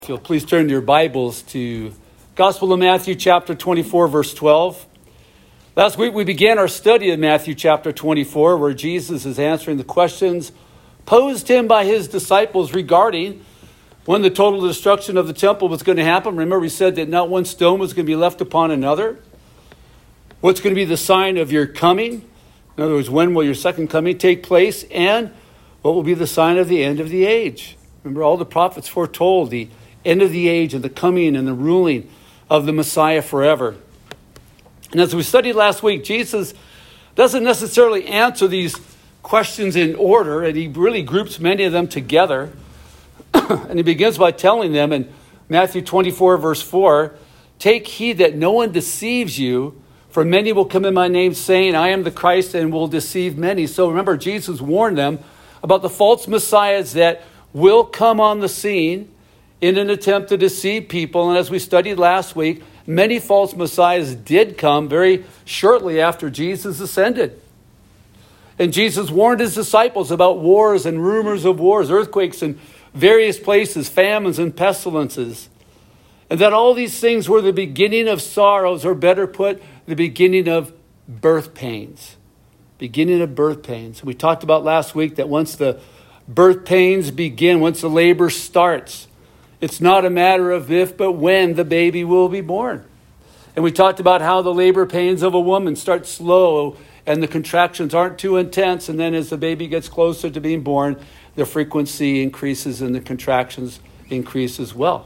If you'll please turn your Bibles to Gospel of Matthew chapter 24, verse 12. Last week we began our study of Matthew chapter 24, where Jesus is answering the questions posed to him by his disciples regarding when the total destruction of the temple was going to happen. Remember, we said that not one stone was going to be left upon another. What's going to be the sign of your coming? In other words, when will your second coming take place? And what will be the sign of the end of the age? Remember, all the prophets foretold the end of the age and the coming and the ruling of the Messiah forever. And as we studied last week, Jesus doesn't necessarily answer these questions in order, and he really groups many of them together. And he begins by telling them in Matthew 24, verse 4, "Take heed that no one deceives you, for many will come in my name, saying, 'I am the Christ,' and will deceive many." So remember, Jesus warned them about the false messiahs that will come on the scene in an attempt to deceive people. And as we studied last week, many false messiahs did come very shortly after Jesus ascended. And Jesus warned his disciples about wars and rumors of wars, earthquakes in various places, famines and pestilences. And that all these things were the beginning of sorrows, or better put, the beginning of birth pains. Beginning of birth pains. We talked about last week that once the birth pains begin, once the labor starts, it's not a matter of if, but when the baby will be born. And we talked about how the labor pains of a woman start slow and the contractions aren't too intense. And then as the baby gets closer to being born, the frequency increases and the contractions increase as well.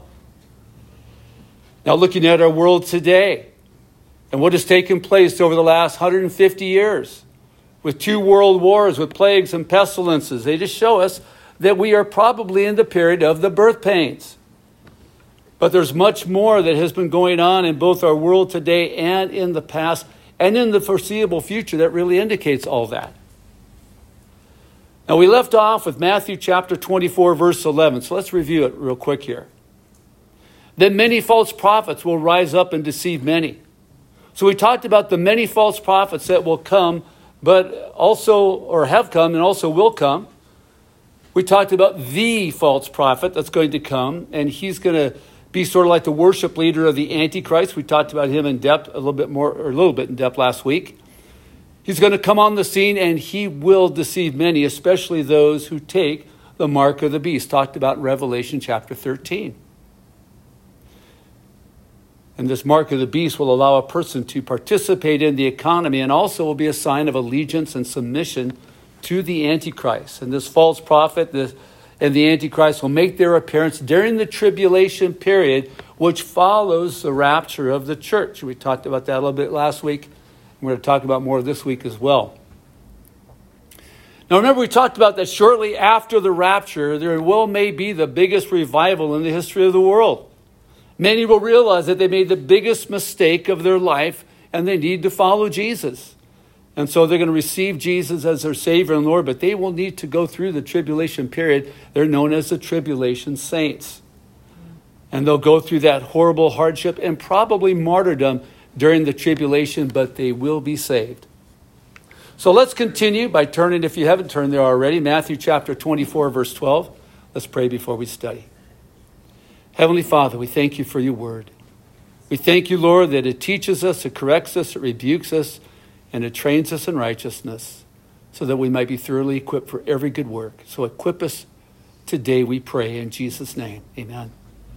Now, looking at our world today and what has taken place over the last 150 years with 2 world wars, with plagues and pestilences, they just show us that we are probably in the period of the birth pains. But there's much more that has been going on in both our world today and in the past and in the foreseeable future that really indicates all that. Now, we left off with Matthew chapter 24, verse 11. So let's review it real quick here. "Then many false prophets will rise up and deceive many." So we talked about the many false prophets that will come, but also, or have come and also will come. We talked about the false prophet that's going to come, and he's going to be sort of like the worship leader of the Antichrist. We talked about him in depth a little bit in depth last week. He's going to come on the scene and he will deceive many, especially those who take the mark of the beast, talked about in Revelation chapter 13. And this mark of the beast will allow a person to participate in the economy and also will be a sign of allegiance and submission to the Antichrist. And this false prophet and the Antichrist will make their appearance during the tribulation period, which follows the rapture of the church. We talked about that a little bit last week. We're going to talk about more this week as well. Now remember, we talked about that shortly after the rapture, there may be the biggest revival in the history of the world. Many will realize that they made the biggest mistake of their life and they need to follow Jesus. And so they're going to receive Jesus as their Savior and Lord, but they will need to go through the tribulation period. They're known as the tribulation saints. And they'll go through that horrible hardship and probably martyrdom during the tribulation, but they will be saved. So let's continue by turning, if you haven't turned there already, Matthew chapter 24, verse 12. Let's pray before we study. Heavenly Father, we thank you for your word. We thank you, Lord, that it teaches us, it corrects us, it rebukes us, and it trains us in righteousness so that we might be thoroughly equipped for every good work. So equip us today, we pray, in Jesus' name. Amen.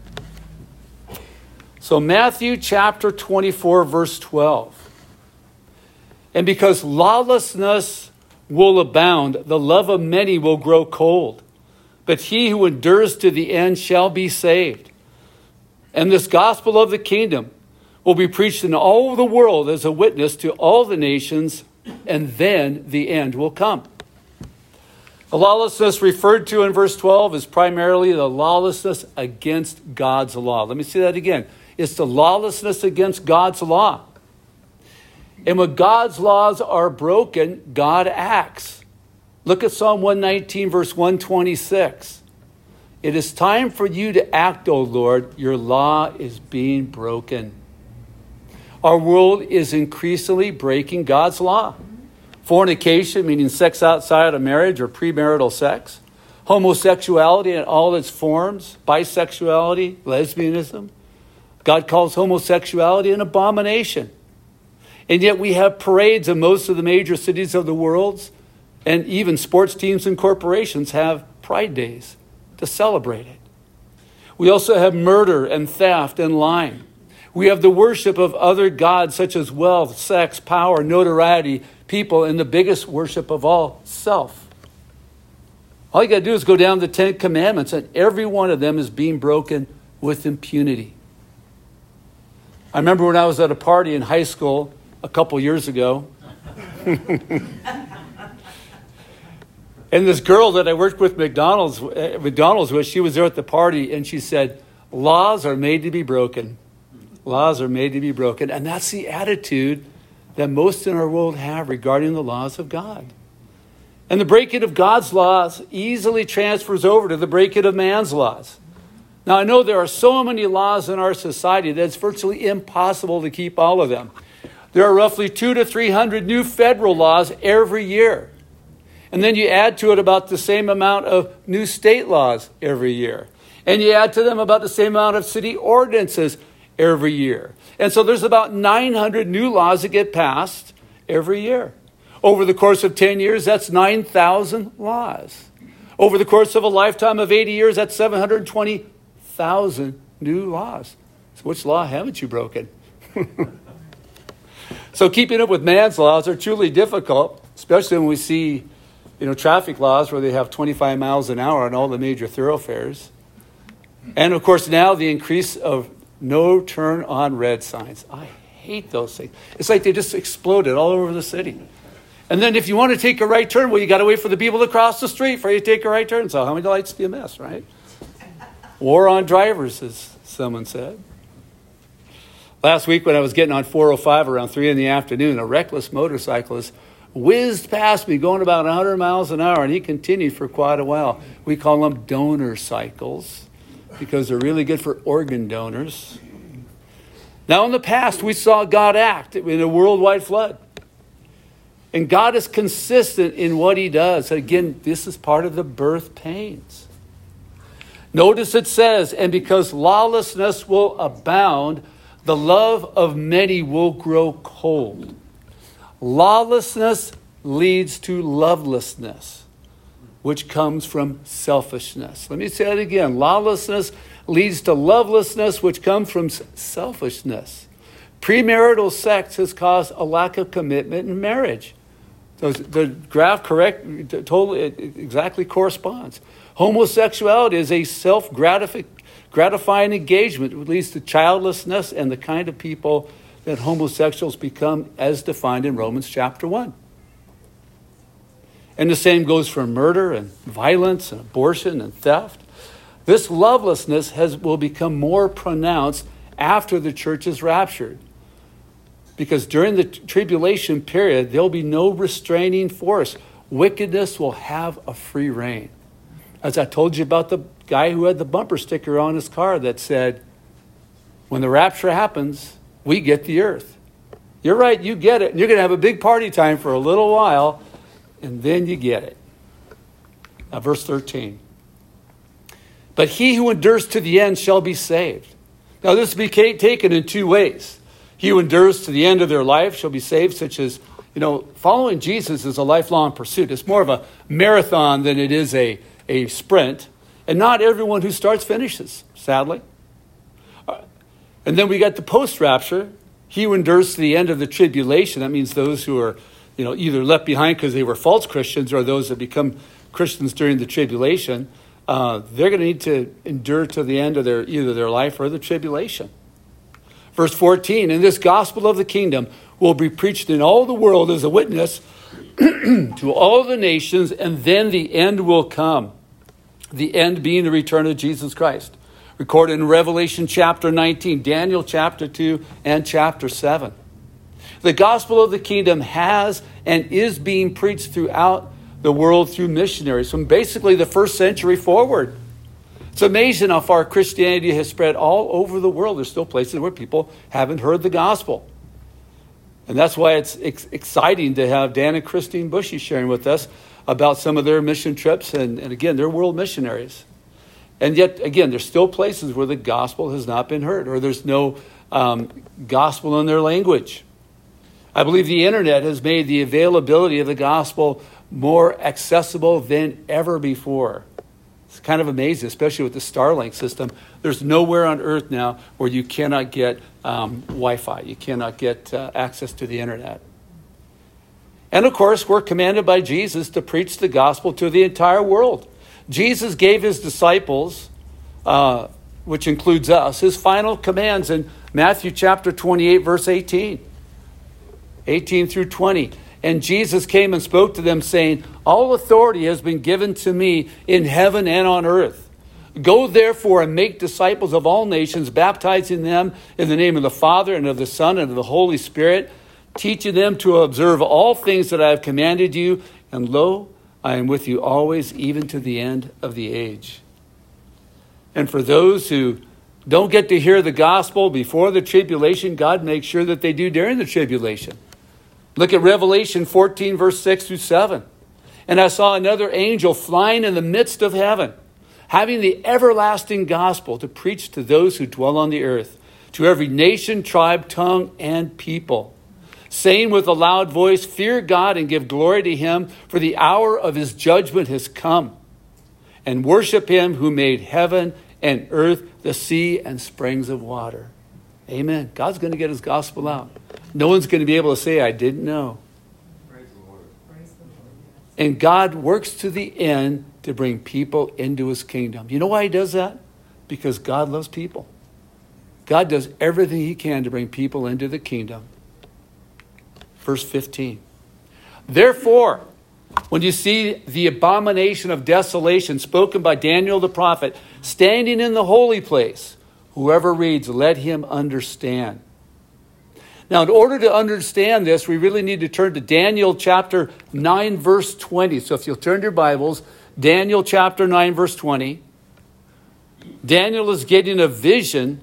So Matthew chapter 24, verse 12. "And because lawlessness will abound, the love of many will grow cold. But he who endures to the end shall be saved. And this gospel of the kingdom will be preached in all the world as a witness to all the nations, and then the end will come." The lawlessness referred to in verse 12 is primarily the lawlessness against God's law. Let me say that again. It's the lawlessness against God's law. And when God's laws are broken, God acts. Look at Psalm 119, verse 126. "It is time for you to act, O Lord. Your law is being broken." Our world is increasingly breaking God's law. Fornication, meaning sex outside of marriage or premarital sex. homosexuality in all its forms, bisexuality, lesbianism. God calls homosexuality an abomination. And yet we have parades in most of the major cities of the world, and even sports teams and corporations have pride days to celebrate it. We also have murder and theft and lying. We have the worship of other gods such as wealth, sex, power, notoriety, people, and the biggest worship of all, self. All you got to do is go down the 10 Commandments, and every one of them is being broken with impunity. I remember when I was at a party in high school a couple years ago. And this girl that I worked with McDonald's with, she was there at the party, and she said, laws are made to be broken. Laws are made to be broken. And that's the attitude that most in our world have regarding the laws of God. And the breaking of God's laws easily transfers over to the breaking of man's laws. Now, I know there are so many laws in our society that it's virtually impossible to keep all of them. There are roughly 200 to 300 new federal laws every year. And then you add to it about the same amount of new state laws every year. And you add to them about the same amount of city ordinances every year. And so there's about 900 new laws that get passed every year. Over the course of 10 years, that's 9,000 laws. Over the course of a lifetime of 80 years, that's 720,000 new laws. So which law haven't you broken? So keeping up with man's laws are truly difficult, especially when we see traffic laws where they have 25 miles an hour on all the major thoroughfares. And of course now the increase of no turn on red signs. I hate those things. It's like they just exploded all over the city. And then if you want to take a right turn, well, you got to wait for the people to cross the street for you to take a right turn. So how many lights do you miss, right? War on drivers, as someone said. Last week when I was getting on 405 around 3 in the afternoon, a reckless motorcyclist whizzed past me going about 100 miles an hour, and he continued for quite a while. We call them donor cycles because they're really good for organ donors. Now, in the past, we saw God act in a worldwide flood. And God is consistent in what he does. Again, this is part of the birth pains. Notice it says, and because lawlessness will abound, the love of many will grow cold. Lawlessness leads to lovelessness, which comes from selfishness. Let me say that again. Lawlessness leads to lovelessness, which comes from selfishness. Premarital sex has caused a lack of commitment in marriage. So the graph totally exactly corresponds. Homosexuality is a self-gratifying engagement which leads to childlessness and the kind of people that homosexuals become as defined in Romans chapter 1. And the same goes for murder and violence and abortion and theft. This lovelessness will become more pronounced after the church is raptured. Because during the tribulation period, there'll be no restraining force. Wickedness will have a free reign. As I told you about the guy who had the bumper sticker on his car that said, when the rapture happens, we get the earth. You're right, you get it. And you're going to have a big party time for a little while, and then you get it. Now, verse 13. But he who endures to the end shall be saved. Now, this will be taken in two ways. He who endures to the end of their life shall be saved, such as, following Jesus is a lifelong pursuit. It's more of a marathon than it is a sprint. And not everyone who starts finishes, sadly. And then we got the post-rapture. He who endures to the end of the tribulation. That means those who are, either left behind because they were false Christians or those that become Christians during the tribulation. They're going to need to endure to the end of either their life or the tribulation. Verse 14, and this gospel of the kingdom will be preached in all the world as a witness to all the nations, and then the end will come. The end being the return of Jesus Christ. Recorded in Revelation chapter 19, Daniel chapter 2, and chapter 7. The gospel of the kingdom has and is being preached throughout the world through missionaries from basically the first century forward. It's amazing how far Christianity has spread all over the world. There's still places where people haven't heard the gospel. And that's why it's exciting to have Dan and Christine Bushy sharing with us about some of their mission trips. And again, they're world missionaries. And yet, again, there's still places where the gospel has not been heard, or there's no gospel in their language. I believe the internet has made the availability of the gospel more accessible than ever before. It's kind of amazing, especially with the Starlink system. There's nowhere on earth now where you cannot get Wi-Fi. You cannot get access to the internet. And of course, we're commanded by Jesus to preach the gospel to the entire world. Jesus gave his disciples, which includes us, his final commands in Matthew chapter 28, verse 18 through 20. And Jesus came and spoke to them, saying, all authority has been given to me in heaven and on earth. Go therefore and make disciples of all nations, baptizing them in the name of the Father and of the Son and of the Holy Spirit, teaching them to observe all things that I have commanded you. And lo, I am with you always, even to the end of the age. And for those who don't get to hear the gospel before the tribulation, God makes sure that they do during the tribulation. Look at Revelation 14, verse 6 through 7. And I saw another angel flying in the midst of heaven, having the everlasting gospel to preach to those who dwell on the earth, to every nation, tribe, tongue, and people, saying with a loud voice, fear God and give glory to him, for the hour of his judgment has come. And worship him who made heaven and earth, the sea, and springs of water. Amen. God's going to get his gospel out. No one's going to be able to say, I didn't know. Praise the Lord. Praise the Lord. And God works to the end to bring people into his kingdom. You know why he does that? Because God loves people. God does everything he can to bring people into the kingdom. Verse 15. Therefore, when you see the abomination of desolation spoken by Daniel the prophet, standing in the holy place, whoever reads, let him understand. Now, in order to understand this, we really need to turn to Daniel chapter 9, verse 20. So if you'll turn your Bibles, Daniel chapter 9, verse 20. Daniel is getting a vision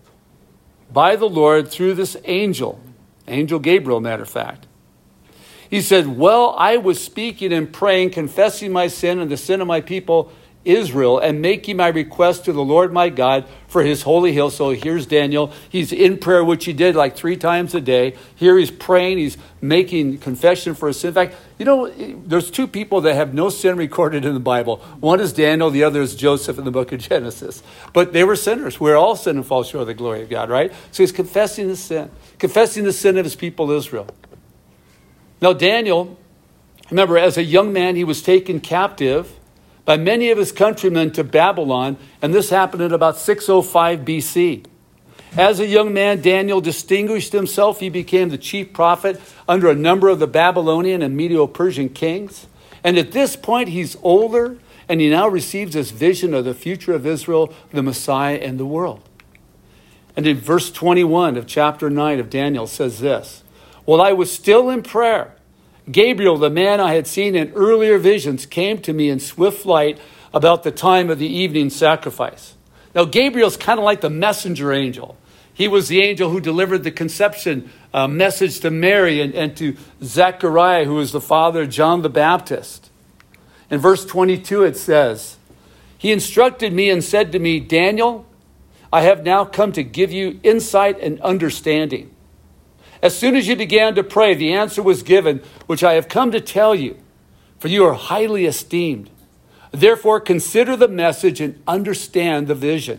by the Lord through this angel Gabriel, matter of fact. He said, well, I was speaking and praying, confessing my sin and the sin of my people Israel, and making my request to the Lord my God for his holy hill. So here's Daniel. He's in prayer, which he did like 3 times a day. Here he's praying. He's making confession for his sin. In fact, you know, there's 2 people that have no sin recorded in the Bible. One is Daniel. The other is Joseph in the book of Genesis. But they were sinners. We're all sin and fall short of the glory of God, right? So he's confessing the sin of his people Israel. Now Daniel, remember, as a young man, he was taken captive by many of his countrymen to Babylon, and this happened in about 605 BC. As a young man, Daniel distinguished himself. He became the chief prophet under a number of the Babylonian and Medo-Persian kings. And at this point, he's older, and he now receives this vision of the future of Israel, the Messiah, and the world. And in verse 21 of chapter 9 of Daniel says this, while I was still in prayer, Gabriel, the man I had seen in earlier visions, came to me in swift flight about the time of the evening sacrifice. Now, Gabriel's kind of like the messenger angel. He was the angel who delivered the conception message to Mary and to Zechariah, who was the father of John the Baptist. In verse 22, it says, he instructed me and said to me, Daniel, I have now come to give you insight and understanding. As soon as you began to pray, the answer was given, which I have come to tell you, for you are highly esteemed. Therefore, consider the message and understand the vision.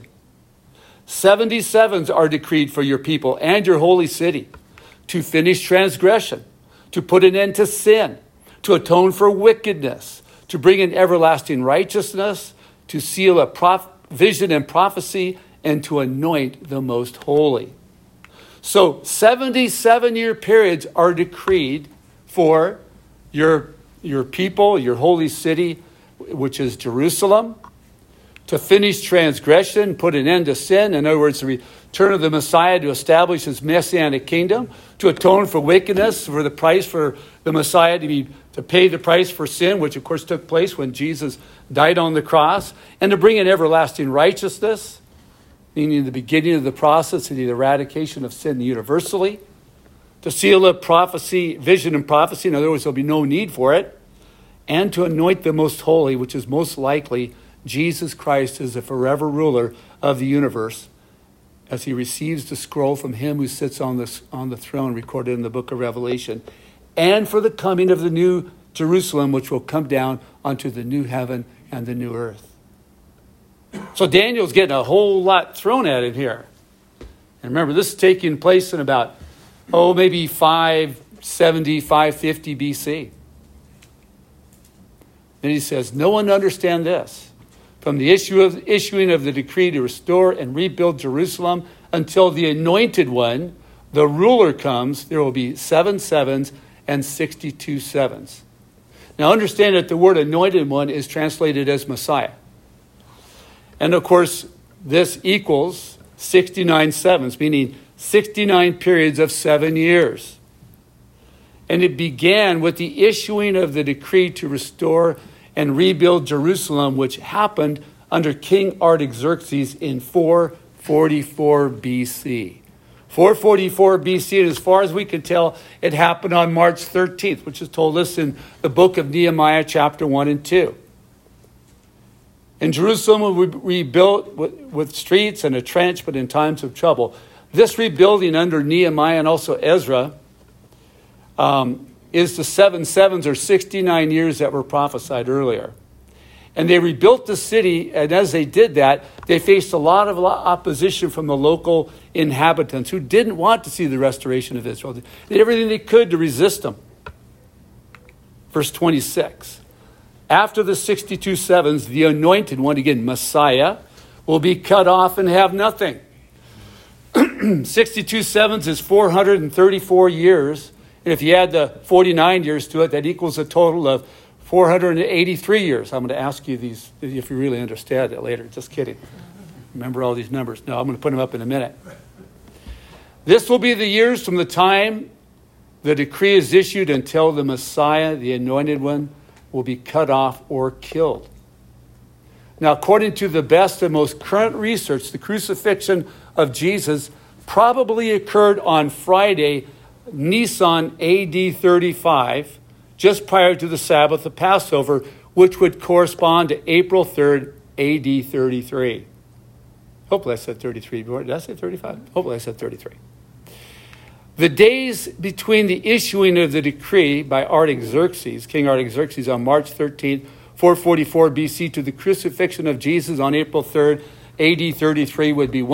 77s are decreed for your people and your holy city, to finish transgression, to put an end to sin, to atone for wickedness, to bring in everlasting righteousness, to seal a vision and prophecy, and to anoint the most holy. So 77-year periods are decreed for your people, your holy city, which is Jerusalem, to finish transgression, put an end to sin. In other words, the return of the Messiah to establish his messianic kingdom, to atone for wickedness, for the price for the Messiah to pay the price for sin, which of course took place when Jesus died on the cross, and to bring in everlasting righteousness, meaning the beginning of the process of the eradication of sin universally, to seal a prophecy, vision and prophecy. In other words, there'll be no need for it. and to anoint the most holy, which is most likely Jesus Christ is the forever ruler of the universe, as he receives the scroll from him who sits on the throne recorded in the book of Revelation, and for the coming of the new Jerusalem, which will come down onto the new heaven and the new earth. So Daniel's getting a whole lot thrown at him here. And remember, this is taking place in about, maybe 570, 550 BC. Then he says, no one understand this. From the issuing of the decree to restore and rebuild Jerusalem until the anointed one, the ruler, comes, there will be 7 sevens and 62 sevens. Now understand that the word anointed one is translated as Messiah. And of course, this equals 69 sevens, meaning 69 periods of 7 years. And it began with the issuing of the decree to restore and rebuild Jerusalem, which happened under King Artaxerxes in 444 BC. 444 BC, and as far as we can tell, it happened on March 13th, which is told us in the book of Nehemiah, chapter 1 and 2. And Jerusalem was rebuilt with streets and a trench, but in times of trouble. This rebuilding under Nehemiah and also Ezra is the 7 sevens, or 69 years that were prophesied earlier. And they rebuilt the city, and as they did that, they faced a lot of opposition from the local inhabitants who didn't want to see the restoration of Israel. They did everything they could to resist them. Verse 26. After the 62 sevens, the anointed one, again, Messiah, will be cut off and have nothing. 62 sevens is 434 years. And if you add the 49 years to it, that equals a total of 483 years. I'm going to ask you these if you really understand it later. Just kidding. Remember all these numbers. No, I'm going to put them up in a minute. This will be the years from the time the decree is issued until the Messiah, the anointed one, will be cut off or killed. Now, according to the best and most current research, the crucifixion of Jesus probably occurred on Friday, Nisan AD 35, just prior to the Sabbath of Passover, which would correspond to April 3rd, AD 33. Hopefully I said 33. Did I say 35? Hopefully I said 33. The days between the issuing of the decree by Artaxerxes, King Artaxerxes, on March 13th, 444 BC, to the crucifixion of Jesus on April 3rd, AD 33, would be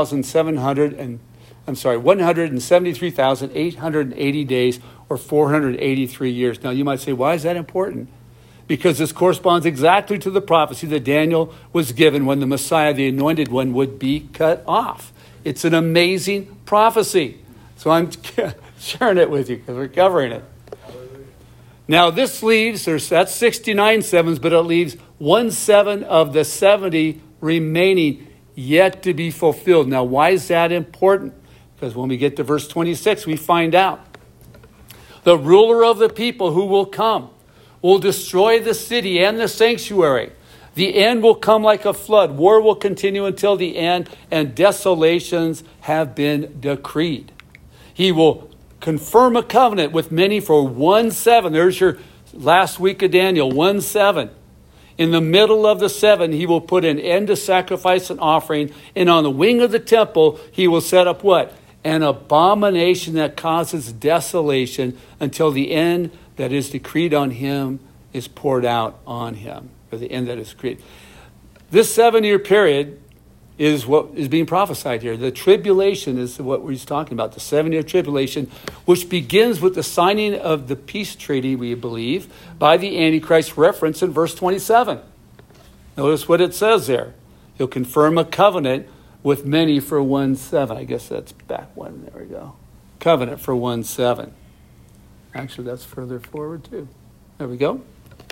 173,880 days, or 483 years. Now, you might say, why is that important? Because this corresponds exactly to the prophecy that Daniel was given when the Messiah, the anointed one, would be cut off. It's an amazing prophecy. So I'm sharing it with you because we're covering it. Now, this leaves, that's 69 sevens, but it leaves 1 7 of the 70 remaining yet to be fulfilled. Now, why is that important? Because when we get to verse 26, we find out. The ruler of the people who will come will destroy the city and the sanctuary. The end will come like a flood. War will continue until the end, and desolations have been decreed. He will confirm a covenant with many for 1 7. There's your last week of Daniel, 1 7. In the middle of the 7, he will put an end to sacrifice and offering. And on the wing of the temple, he will set up what? An abomination that causes desolation until the end that is decreed on him is poured out on him. Or the end that is decreed. This 7-year period is what is being prophesied here. The tribulation is what we're talking about, the 7-year tribulation, which begins with the signing of the peace treaty, we believe, by the Antichrist, reference in verse 27. Notice what it says there. He'll confirm a covenant with many for 1 7. I guess that's back one. There we go. Covenant for 1 7. Actually, that's further forward too. There we go.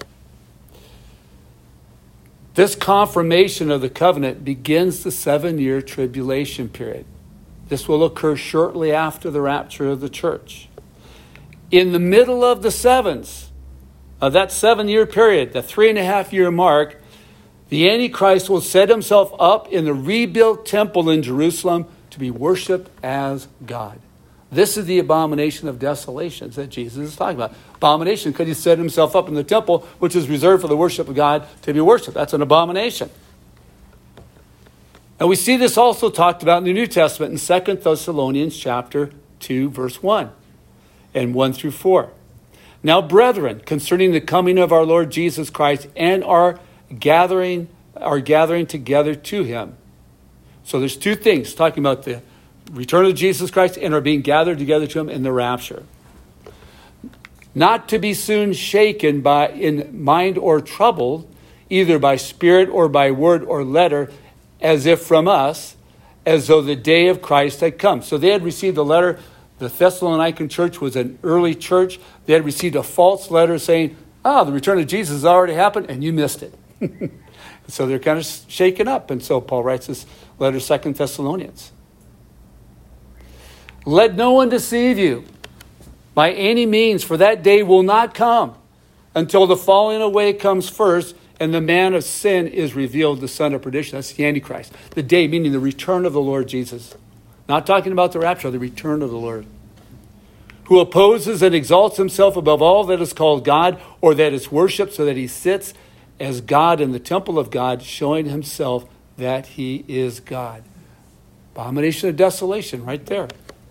This confirmation of the covenant begins the 7-year tribulation period. This will occur shortly after the rapture of the church. In the middle of the 7s, of that 7-year period, the 3.5-year mark, the Antichrist will set himself up in the rebuilt temple in Jerusalem to be worshipped as God. This is the abomination of desolations that Jesus is talking about. Abomination because he set himself up in the temple, which is reserved for the worship of God to be worshipped. That's an abomination. And we see this also talked about in the New Testament in 2 Thessalonians chapter 2, verse 1 and 1 through 4. Now, brethren, concerning the coming of our Lord Jesus Christ and our gathering together to him. So there's two things talking about the return of Jesus Christ and are being gathered together to him in the rapture. Not to be soon shaken in mind or troubled, either by spirit or by word or letter, as if from us, as though the day of Christ had come. So they had received a letter. The Thessalonican church was an early church. They had received a false letter saying, the return of Jesus has already happened and you missed it. So they're kind of shaken up. And so Paul writes this letter, 2 Thessalonians. Let no one deceive you by any means, for that day will not come until the falling away comes first and the man of sin is revealed, the son of perdition. That's the Antichrist. The day, meaning the return of the Lord Jesus. Not talking about the rapture, the return of the Lord. Who opposes and exalts himself above all that is called God or that is worshipped, so that he sits as God in the temple of God, showing himself that he is God. Abomination of desolation right there.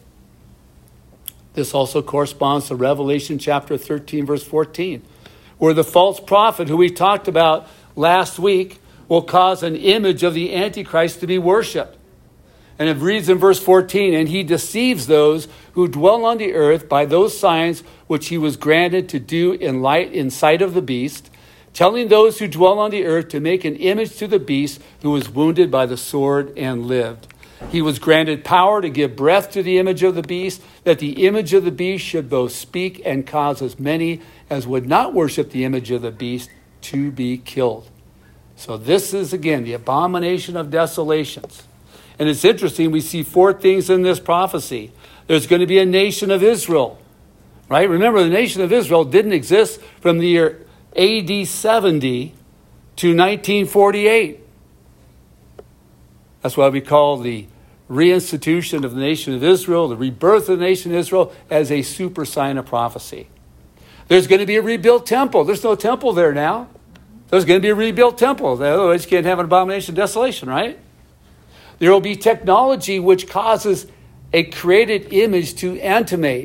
This also corresponds to Revelation chapter 13, verse 14, where the false prophet who we talked about last week will cause an image of the Antichrist to be worshipped. And it reads in verse 14, and he deceives those who dwell on the earth by those signs which he was granted to do in sight of the beast, telling those who dwell on the earth to make an image to the beast who was wounded by the sword and lived. He was granted power to give breath to the image of the beast, that the image of the beast should both speak and cause as many as would not worship the image of the beast to be killed. So this is, again, the abomination of desolations. And it's interesting, we see four things in this prophecy. There's going to be a nation of Israel, right? Remember, the nation of Israel didn't exist from the year AD 70 to 1948. That's why we call the reinstitution of the nation of Israel, the rebirth of the nation of Israel, as a super sign of prophecy. There's going to be a rebuilt temple. There's no temple there now. There's going to be a rebuilt temple. Otherwise, you can't have an abomination of desolation, right? There will be technology which causes a created image to animate.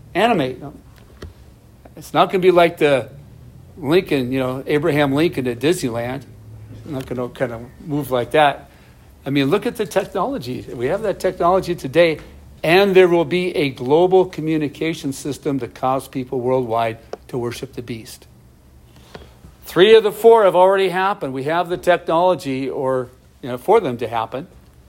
It's not going to be like the Lincoln, Abraham Lincoln at Disneyland. It's not going to kind of move like that. I mean, look at the technology. We have that technology today, and there will be a global communication system to cause people worldwide to worship the beast. 3 of the 4 have already happened. We have the technology for them to happen.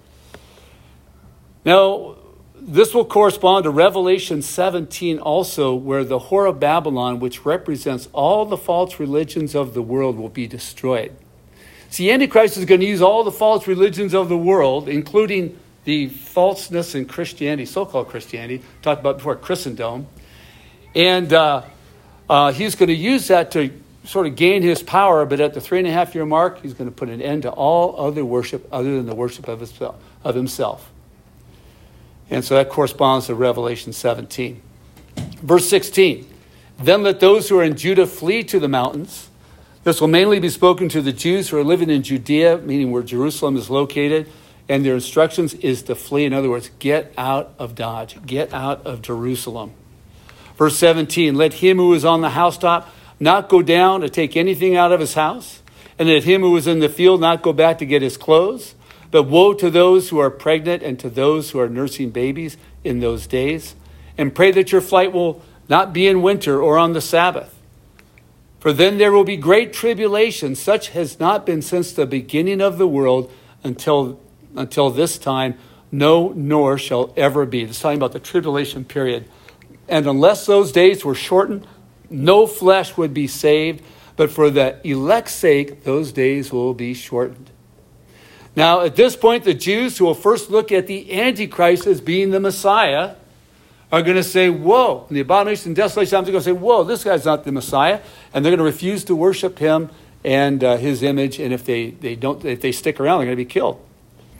Now, this will correspond to Revelation 17 also, where the whore of Babylon, which represents all the false religions of the world, will be destroyed. See, Antichrist is going to use all the false religions of the world, including the falseness in Christianity, so-called Christianity, talked about before, Christendom. And he's going to use that to sort of gain his power, but at the 3.5-year mark, he's going to put an end to all other worship other than the worship of himself. And so that corresponds to Revelation 17. Verse 16, then let those who are in Judah flee to the mountains. This will mainly be spoken to the Jews who are living in Judea, meaning where Jerusalem is located, and their instructions is to flee. In other words, get out of Dodge, get out of Jerusalem. Verse 17, let him who is on the housetop not go down to take anything out of his house, and let him who is in the field not go back to get his clothes. But woe to those who are pregnant and to those who are nursing babies in those days. And pray that your flight will not be in winter or on the Sabbath. For then there will be great tribulation, such has not been since the beginning of the world until this time, no, nor shall ever be. It's talking about the tribulation period. And unless those days were shortened, no flesh would be saved. But for the elect's sake, those days will be shortened. Now, at this point, the Jews who will first look at the Antichrist as being the Messiah are going to say, whoa. And the abomination and desolation, they're going to say, whoa, this guy's not the Messiah. And they're going to refuse to worship him and his image. And if they stick around, they're going to be killed.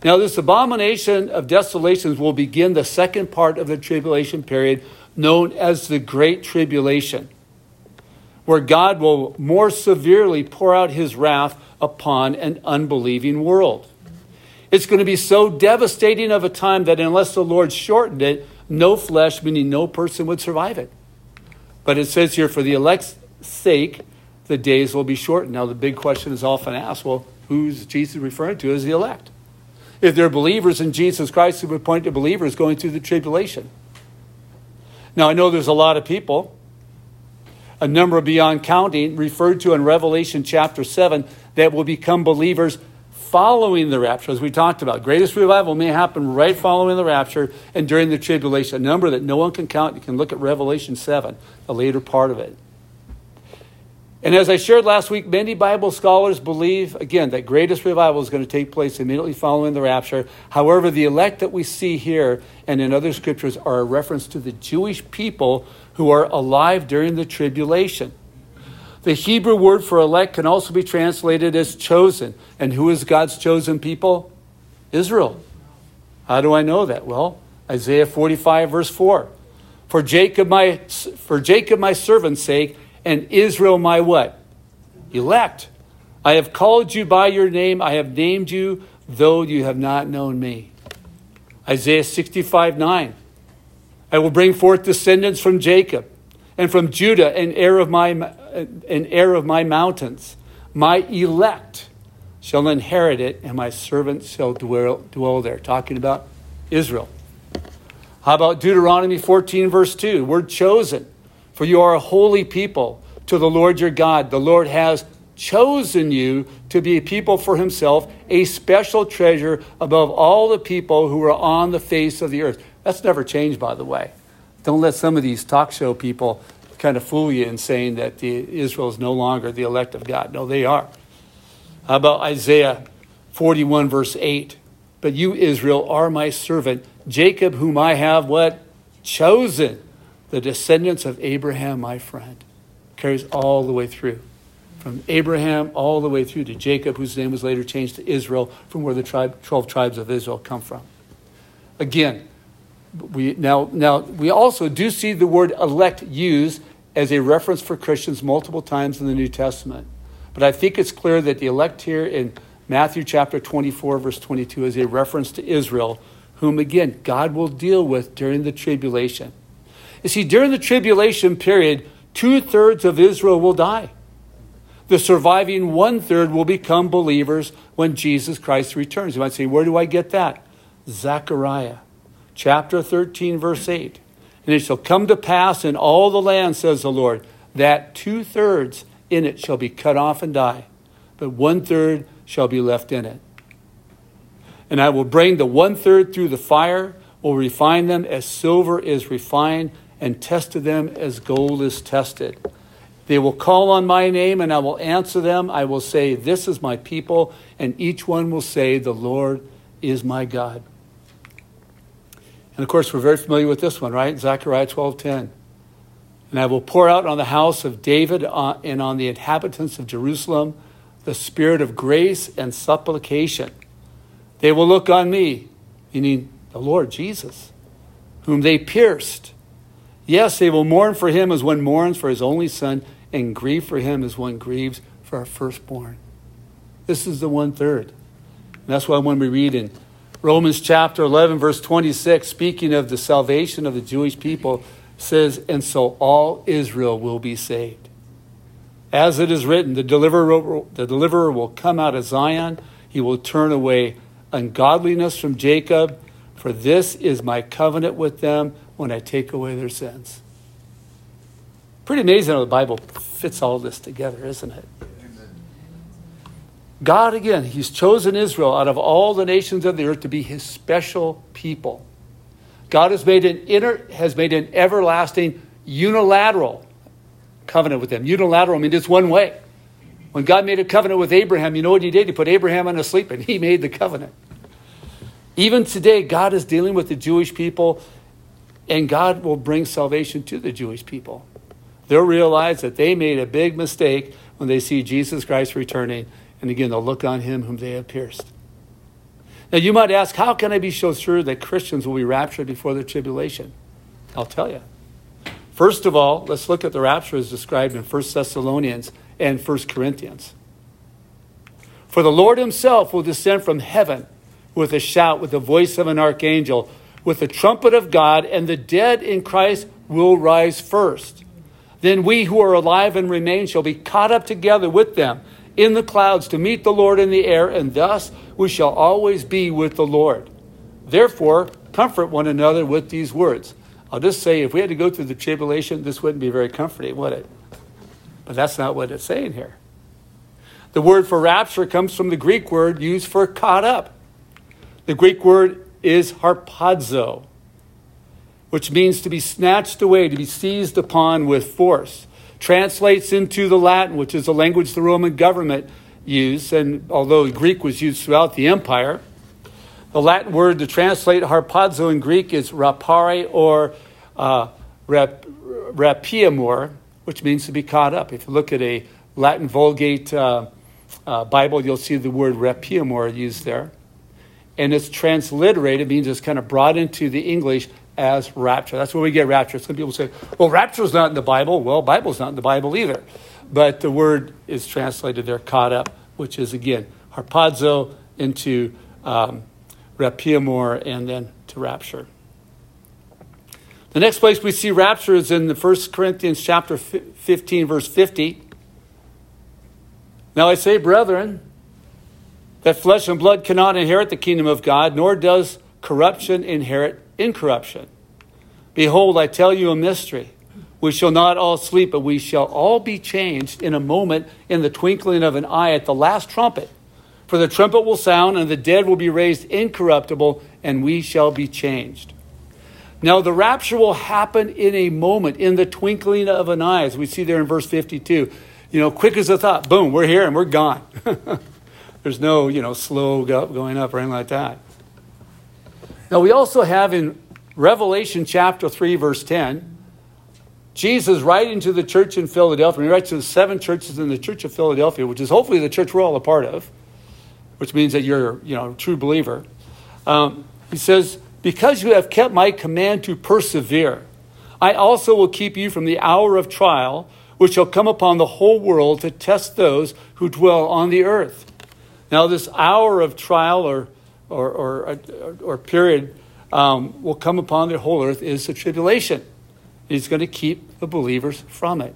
Now, this abomination of desolations will begin the second part of the tribulation period, known as the Great Tribulation, where God will more severely pour out his wrath upon an unbelieving world. It's going to be so devastating of a time that unless the Lord shortened it, no flesh, meaning no person, would survive it. But it says here, for the elect's sake, the days will be shortened. Now, the big question is often asked, well, who's Jesus referring to as the elect? If they're believers in Jesus Christ, who would point to believers going through the tribulation. Now, I know there's a lot of people, a number beyond counting, referred to in Revelation chapter 7, that will become believers following the rapture. As we talked about, greatest revival may happen right following the rapture and during the tribulation. A number that no one can count. You can look at Revelation 7, the later part of it. And as I shared last week, many Bible scholars believe, again, that greatest revival is going to take place immediately following the rapture. However, the elect that we see here and in other scriptures are a reference to the Jewish people who are alive during the tribulation. The Hebrew word for elect can also be translated as chosen. And who is God's chosen people? Israel. How do I know that? Well, Isaiah 45, verse 4. For Jacob my servant's sake, and Israel my what? Elect. I have called you by your name. I have named you, though you have not known me. Isaiah 65, 9. I will bring forth descendants from Jacob, and from Judah an heir of my mountains. My elect shall inherit it, and my servants shall dwell there. Talking about Israel. How about Deuteronomy 14, verse 2? We're chosen, for you are a holy people to the Lord your God. The Lord has chosen you to be a people for himself, a special treasure above all the people who are on the face of the earth. That's never changed, by the way. Don't let some of these talk show people kind of fool you in saying that Israel is no longer the elect of God. No, they are. How about Isaiah 41, verse 8? But you, Israel, are my servant, Jacob, whom I have what? Chosen. The descendants of Abraham, my friend. Carries all the way through. From Abraham all the way through to Jacob, whose name was later changed to Israel, from where the 12 tribes of Israel come from. Again, we also do see the word elect used as a reference for Christians multiple times in the New Testament. But I think it's clear that the elect here in Matthew chapter 24, verse 22 is a reference to Israel, whom again, God will deal with during the tribulation. You see, during the tribulation period, 2/3 of Israel will die. The surviving 1/3 will become believers when Jesus Christ returns. You might say, where do I get that? Zechariah chapter 13, verse 8. And it shall come to pass in all the land, says the Lord, that 2/3 in it shall be cut off and die, but 1/3 shall be left in it. And I will bring the 1/3 through the fire, will refine them as silver is refined, and tested them as gold is tested. They will call on my name, and I will answer them. I will say, this is my people, and each one will say, the Lord is my God. And of course, we're very familiar with this one, right? Zechariah 12:10. And I will pour out on the house of David and on the inhabitants of Jerusalem the spirit of grace and supplication. They will look on me, meaning the Lord Jesus, whom they pierced. Yes, they will mourn for him as one mourns for his only son, and grieve for him as one grieves for our firstborn. This is the 1/3. And that's why when we read in Romans chapter 11, verse 26, speaking of the salvation of the Jewish people, says, and so all Israel will be saved. As it is written, the deliverer will come out of Zion. He will turn away ungodliness from Jacob, for this is my covenant with them when I take away their sins. Pretty amazing how the Bible fits all this together, isn't it? God, again, he's chosen Israel out of all the nations of the earth to be his special people. God has made an everlasting unilateral covenant with them. Unilateral means it's one way. When God made a covenant with Abraham, you know what he did? He put Abraham on a sleep and he made the covenant. Even today, God is dealing with the Jewish people, and God will bring salvation to the Jewish people. They'll realize that they made a big mistake when they see Jesus Christ returning. And again, they'll look on him whom they have pierced. Now you might ask, how can I be so sure that Christians will be raptured before the tribulation? I'll tell you. First of all, let's look at the rapture as described in 1 Thessalonians and 1 Corinthians. For the Lord himself will descend from heaven with a shout, with the voice of an archangel, with the trumpet of God, and the dead in Christ will rise first. Then we who are alive and remain shall be caught up together with them in the clouds to meet the Lord in the air, and thus we shall always be with the Lord. Therefore, comfort one another with these words. I'll just say, if we had to go through the tribulation, this wouldn't be very comforting, would it? But that's not what it's saying here. The word for rapture comes from the Greek word used for caught up. The Greek word is harpazo, which means to be snatched away, to be seized upon with force. Translates into the Latin, which is the language the Roman government used, and although Greek was used throughout the empire, the Latin word to translate harpazo in Greek is rapare or rapiamur, which means to be caught up. If you look at a Latin Vulgate Bible, you'll see the word rapiamur used there. And it's transliterated, means it's kind of brought into the English as rapture. That's where we get rapture. Some people say, well, rapture's not in the Bible. Well, Bible's not in the Bible either. But the word is translated there, caught up, which is, again, harpazo into rapiamur and then to rapture. The next place we see rapture is in the 1 Corinthians chapter 15, verse 50. Now I say, brethren, that flesh and blood cannot inherit the kingdom of God, nor does corruption inherit incorruption. Behold, I tell you a mystery. We shall not all sleep, but we shall all be changed in a moment, in the twinkling of an eye, at the last trumpet. For the trumpet will sound, and the dead will be raised incorruptible, and we shall be changed. Now the rapture will happen in a moment, in the twinkling of an eye, as we see there in verse 52. Quick as a thought, boom, we're here and we're gone. There's no, slow going up or anything like that. Now we also have in Revelation chapter 3, verse 10, Jesus writing to the church in Philadelphia. He writes to the 7 churches in the church of Philadelphia, which is hopefully the church we're all a part of, which means that you're, a true believer. He says, because you have kept my command to persevere, I also will keep you from the hour of trial, which shall come upon the whole world to test those who dwell on the earth. Now, this hour of trial or period will come upon the whole earth is the tribulation. He's going to keep the believers from it.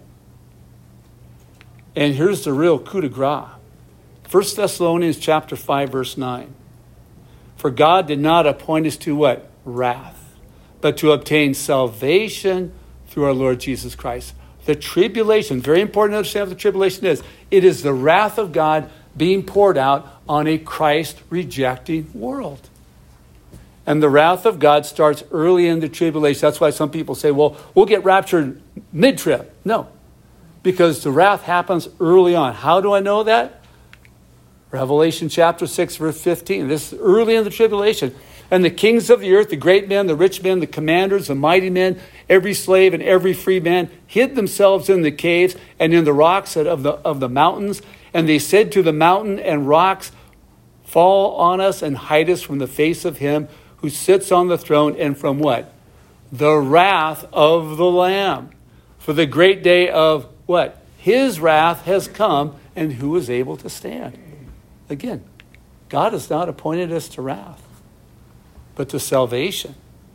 And here's the real coup de grace. 1 Thessalonians chapter 5, verse 9. For God did not appoint us to what? Wrath, but to obtain salvation through our Lord Jesus Christ. The tribulation, very important to understand what the tribulation is. It is the wrath of God being poured out on a Christ-rejecting world. And the wrath of God starts early in the tribulation. That's why some people say, well, we'll get raptured mid-trib. No, because the wrath happens early on. How do I know that? Revelation chapter 6, verse 15. This is early in the tribulation. And the kings of the earth, the great men, the rich men, the commanders, the mighty men, every slave and every free man hid themselves in the caves and in the rocks of the mountains. And they said to the mountain and rocks, fall on us and hide us from the face of him who sits on the throne and from what? The wrath of the Lamb. For the great day of what? His wrath has come, and who is able to stand? Again, God has not appointed us to wrath, but to salvation.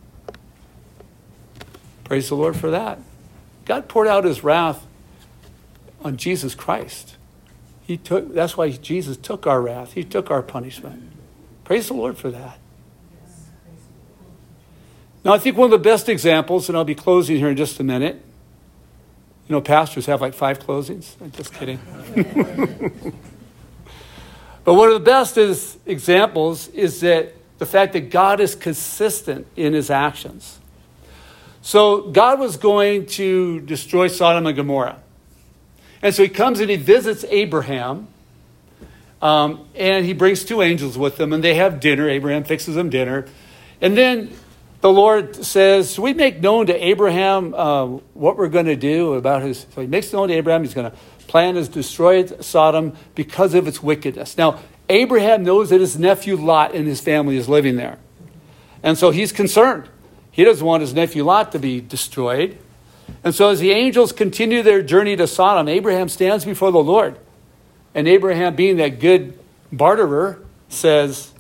Praise the Lord for that. God poured out his wrath on Jesus Christ. That's why Jesus took our wrath. He took our punishment. Praise the Lord for that. Now, I think one of the best examples, and I'll be closing here in just a minute. Pastors have like 5 closings. I'm just kidding. But one of the best examples is that the fact that God is consistent in his actions. So God was going to destroy Sodom and Gomorrah. And so he comes and he visits Abraham. And he brings 2 angels with him. And they have dinner. Abraham fixes them dinner. And then the Lord says, we make known to Abraham what we're going to do about his... So he makes known to Abraham he's going to plan to destroy Sodom because of its wickedness. Now, Abraham knows that his nephew Lot and his family is living there. And so he's concerned. He doesn't want his nephew Lot to be destroyed. And so as the angels continue their journey to Sodom, Abraham stands before the Lord. And Abraham, being that good barterer, says,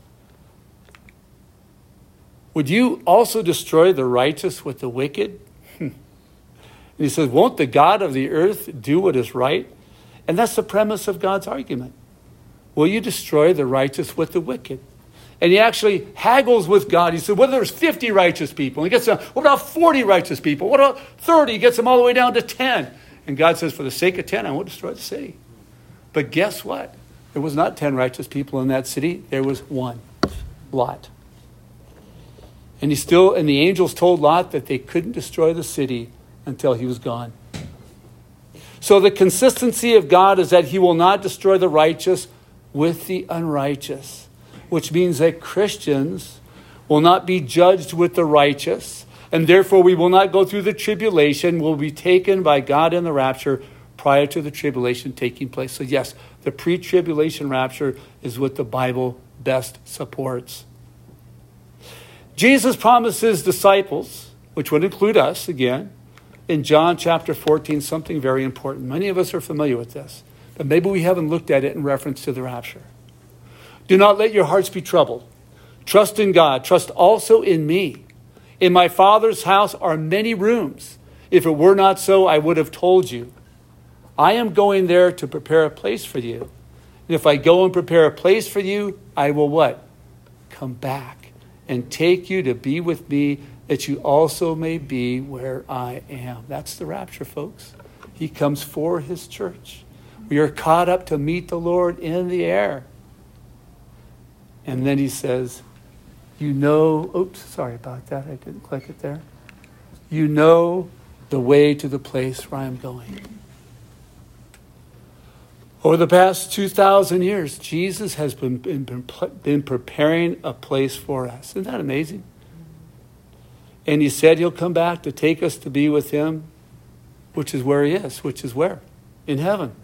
would you also destroy the righteous with the wicked? And he says, won't the God of the earth do what is right? And that's the premise of God's argument. Will you destroy the righteous with the wicked? And he actually haggles with God. He said, well, there's 50 righteous people. And he gets them, what about 40 righteous people? What about 30? He gets them all the way down to 10. And God says, for the sake of 10, I won't destroy the city. But guess what? There was not 10 righteous people in that city. There was one, Lot. And the angels told Lot that they couldn't destroy the city until he was gone. So the consistency of God is that he will not destroy the righteous with the unrighteous, which means that Christians will not be judged with the righteous, and therefore we will not go through the tribulation. We'll be taken by God in the rapture prior to the tribulation taking place. So yes, the pre-tribulation rapture is what the Bible best supports. Jesus promised his disciples, which would include us again, in John chapter 14, something very important. Many of us are familiar with this, but maybe we haven't looked at it in reference to the rapture. Do not let your hearts be troubled. Trust in God. Trust also in me. In my Father's house are many rooms. If it were not so, I would have told you. I am going there to prepare a place for you. And if I go and prepare a place for you, I will what? Come back and take you to be with me, that you also may be where I am. That's the rapture, folks. He comes for his church. We are caught up to meet the Lord in the air. And then he says, oops, sorry about that. I didn't click it there. You know the way to the place where I'm going. Over the past 2,000 years, Jesus has been preparing a place for us. Isn't that amazing? And he said he'll come back to take us to be with him, which is where he is, which is where? In heaven.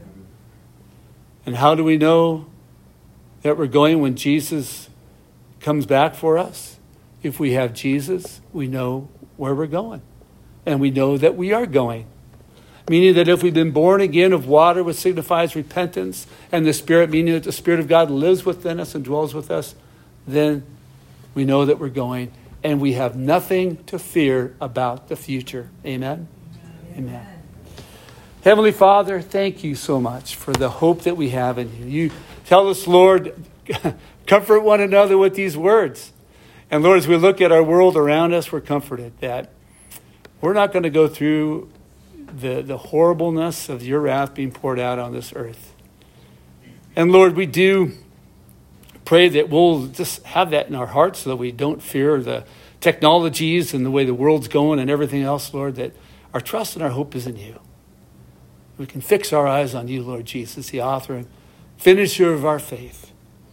And how do we know that we're going when Jesus comes back for us? If we have Jesus, we know where we're going. And we know that we are going. Meaning that if we've been born again of water, which signifies repentance, and the Spirit, meaning that the Spirit of God lives within us and dwells with us, then we know that we're going. And we have nothing to fear about the future. Amen? Amen. Heavenly Father, thank you so much for the hope that we have in you. You tell us, Lord, comfort one another with these words. And Lord, as we look at our world around us, we're comforted that we're not going to go through the horribleness of your wrath being poured out on this earth. And Lord, we do pray that we'll just have that in our hearts so that we don't fear the technologies and the way the world's going and everything else, Lord, that our trust and our hope is in you. We can fix our eyes on you, Lord Jesus, the author and finisher of our faith,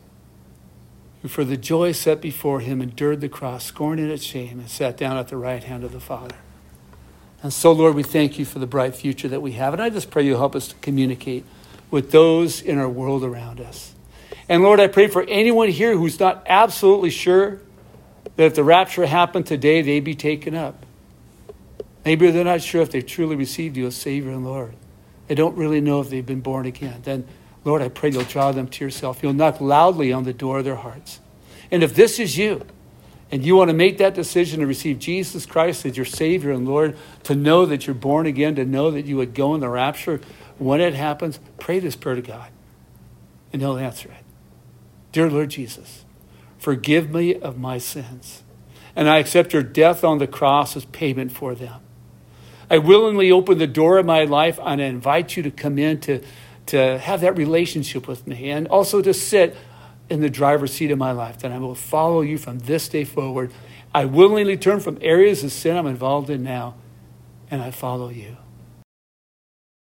who for the joy set before him endured the cross, scorning its shame, and sat down at the right hand of the Father. And so, Lord, we thank you for the bright future that we have. And I just pray you'll help us to communicate with those in our world around us. And Lord, I pray for anyone here who's not absolutely sure that if the rapture happened today, they'd be taken up. Maybe they're not sure if they truly received you as Savior and Lord. They don't really know if they've been born again. Then, Lord, I pray you'll draw them to yourself. You'll knock loudly on the door of their hearts. And if this is you, and you want to make that decision to receive Jesus Christ as your Savior and Lord, to know that you're born again, to know that you would go in the rapture, when it happens, pray this prayer to God, and he'll answer it. Dear Lord Jesus, forgive me of my sins, and I accept your death on the cross as payment for them. I willingly open the door of my life, and I invite you to come in to have that relationship with me, and also to sit in the driver's seat of my life, that I will follow you from this day forward. I willingly turn from areas of sin I'm involved in now, and I follow you.